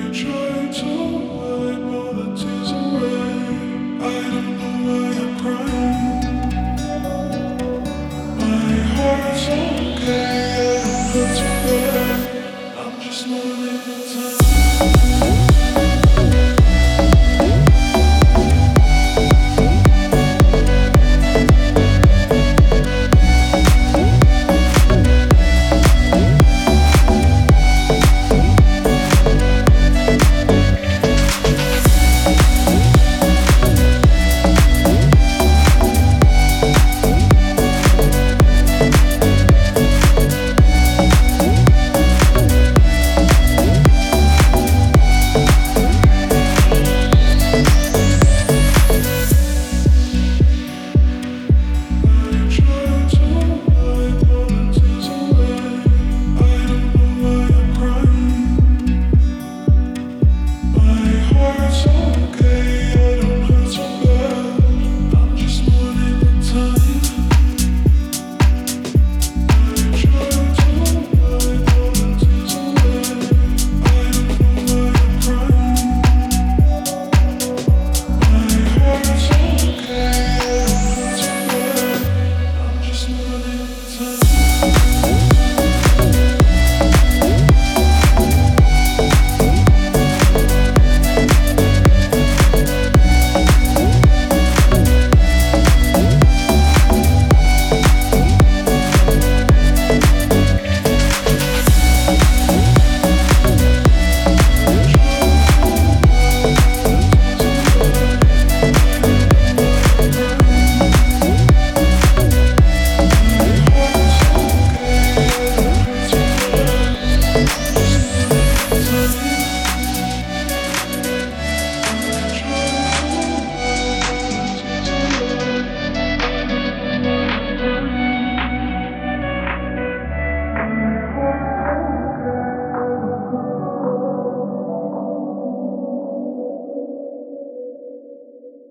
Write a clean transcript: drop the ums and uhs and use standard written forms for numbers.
Try to wipe all the tears away. I don't know why you're crying. My heart's okay, I don't hurt too bad. I'm just loving the time.